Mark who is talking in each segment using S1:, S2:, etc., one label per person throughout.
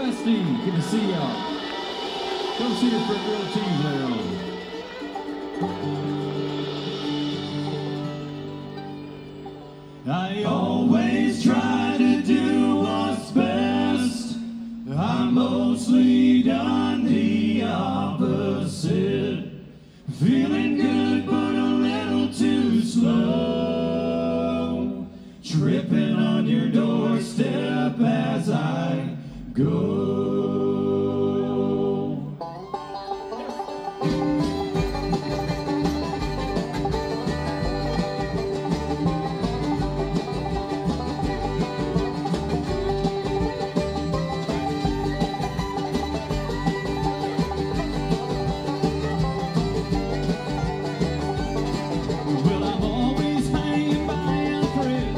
S1: Dusty. Good to see y'all. Come see your friend Real Tees later on. I always try to do what's best. I mostly done the opposite. Feeling good but a little too slow. Tripping on your doorstep as I go. Well, I'm always hanging by a thread.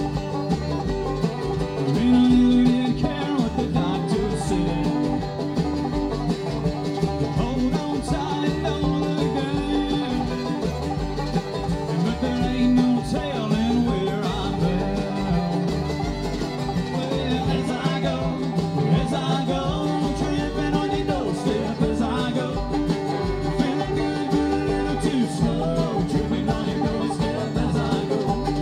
S1: Really didn't care what the doctor said. Hold on tight, don't look down. But there ain't no telling where I'm bound. Well, as I go, tripping on your doorstep as I go. Feeling good, but a little too slow. Tripping on your doorstep as I go.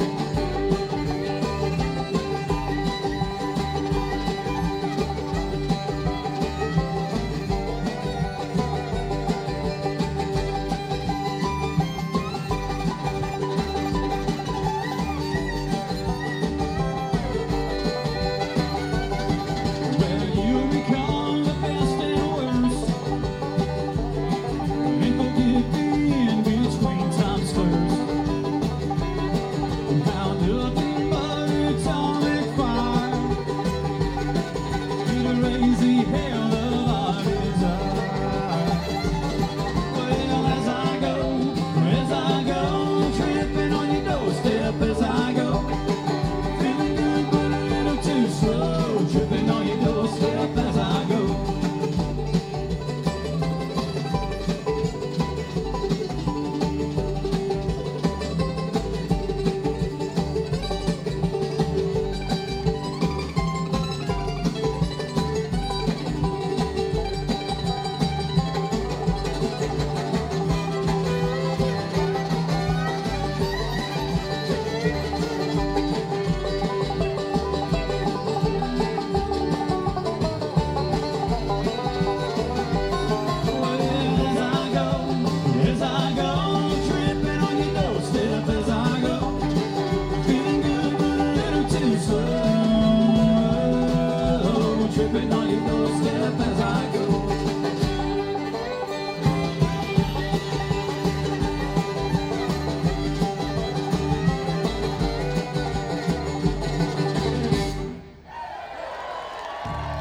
S1: Well, you recall the best and worst, and forgive me in between times first. How nothing but atomic fire could raise the hell of our desire. Well, as I go, tripping on your doorstep as I go. Feeling good but a little too slow. Tripping on your doorstep as I go. As I go, tripping on your doorstep as I go. Feeling good but a little too slow. Tripping on your doorstep as I go.